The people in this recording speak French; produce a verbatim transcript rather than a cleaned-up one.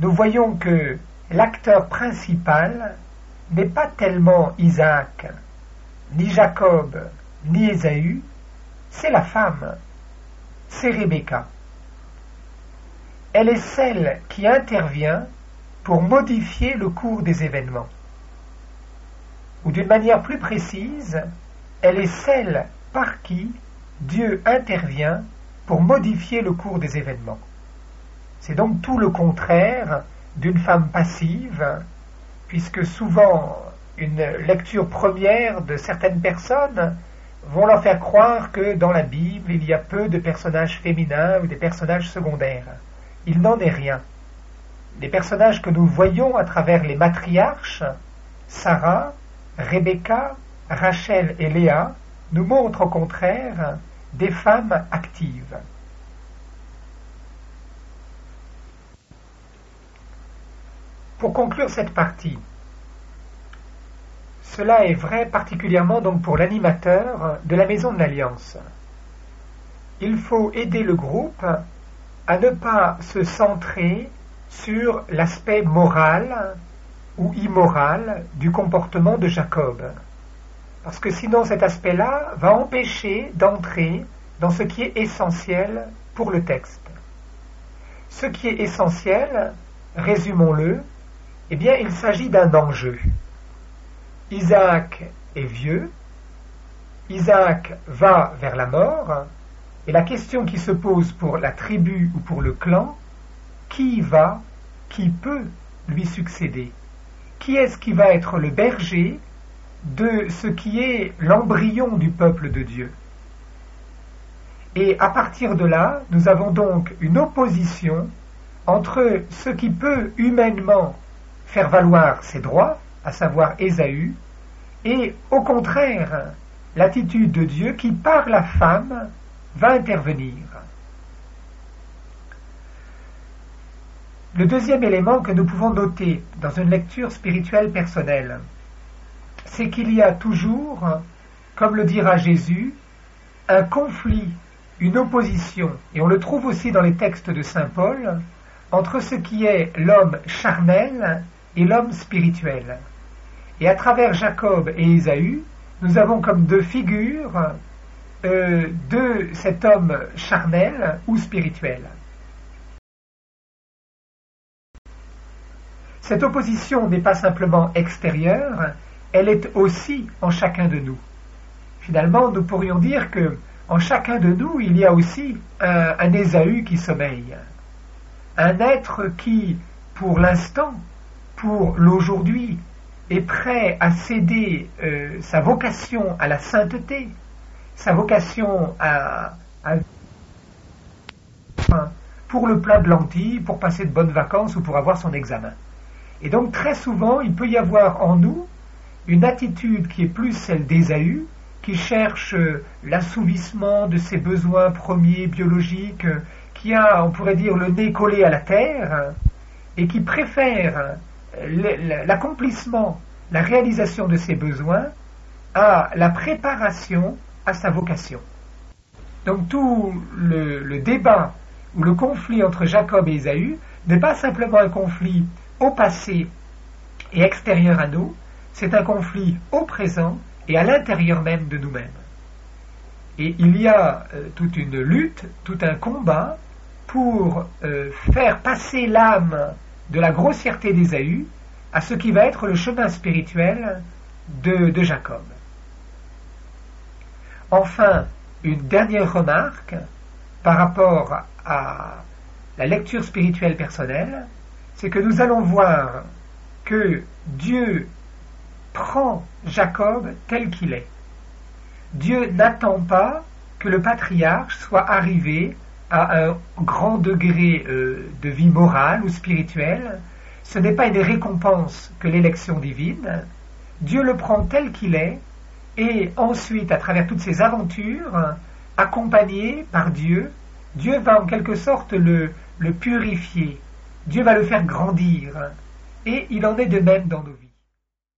nous voyons que l'acteur principal n'est pas tellement Isaac, ni Jacob, ni Ésaü, c'est la femme, c'est Rebecca. Elle est celle qui intervient pour modifier le cours des événements. Ou d'une manière plus précise, elle est celle par qui Dieu intervient pour modifier le cours des événements. C'est donc tout le contraire d'une femme passive, puisque souvent une lecture première de certaines personnes vont leur faire croire que dans la Bible il y a peu de personnages féminins ou des personnages secondaires. Il n'en est rien. Les personnages que nous voyons à travers les matriarches, Sarah, Rebecca, Rachel et Léa, nous montrent au contraire des femmes actives. Pour conclure cette partie, cela est vrai particulièrement donc pour l'animateur de la Maison de l'Alliance. Il faut aider le groupe à ne pas se centrer sur l'aspect moral ou immoral du comportement de Jacob. Parce que sinon cet aspect-là va empêcher d'entrer dans ce qui est essentiel pour le texte. Ce qui est essentiel, résumons-le, eh bien il s'agit d'un enjeu. Isaac est vieux, Isaac va vers la mort, et la question qui se pose pour la tribu ou pour le clan, qui va, qui peut lui succéder? Qui est-ce qui va être le berger de ce qui est l'embryon du peuple de Dieu? Et à partir de là, nous avons donc une opposition entre ce qui peut humainement faire valoir ses droits, à savoir Ésaü, et au contraire, l'attitude de Dieu qui, par la femme, va intervenir. Le deuxième élément que nous pouvons noter dans une lecture spirituelle personnelle, c'est qu'il y a toujours, comme le dira Jésus, un conflit, une opposition, et on le trouve aussi dans les textes de saint Paul, entre ce qui est l'homme charnel et l'homme spirituel. Et à travers Jacob et Ésaü, nous avons comme deux figures euh, de cet homme charnel ou spirituel. Cette opposition n'est pas simplement extérieure, elle est aussi en chacun de nous. Finalement, nous pourrions dire que en chacun de nous, il y a aussi un, un Ésaü qui sommeille. Un être qui, pour l'instant, pour l'aujourd'hui, est prêt à céder euh, sa vocation à la sainteté, sa vocation à, à pour le plat de lentilles, pour passer de bonnes vacances ou pour avoir son examen. Et donc très souvent, il peut y avoir en nous une attitude qui est plus celle d'Ésaü, qui cherche l'assouvissement de ses besoins premiers biologiques, qui a, on pourrait dire, le nez collé à la terre, et qui préfère l'accomplissement, la réalisation de ses besoins à la préparation à sa vocation. Donc tout le, le débat ou le conflit entre Jacob et Ésaü n'est pas simplement un conflit au passé et extérieur à nous, c'est un conflit au présent et à l'intérieur même de nous-mêmes. Et il y a euh, toute une lutte, tout un combat pour euh, faire passer l'âme de la grossièreté d'Ésaü à ce qui va être le chemin spirituel de, de Jacob. Enfin, une dernière remarque par rapport à la lecture spirituelle personnelle, c'est que nous allons voir que Dieu prend Jacob tel qu'il est. Dieu n'attend pas que le patriarche soit arrivé à un grand degré euh, de vie morale ou spirituelle. Ce n'est pas une récompense que l'élection divine. Dieu le prend tel qu'il est, et ensuite, à travers toutes ces aventures, accompagné par Dieu, Dieu va en quelque sorte le, le purifier. Dieu va le faire grandir. Et il en est de même dans nos vies.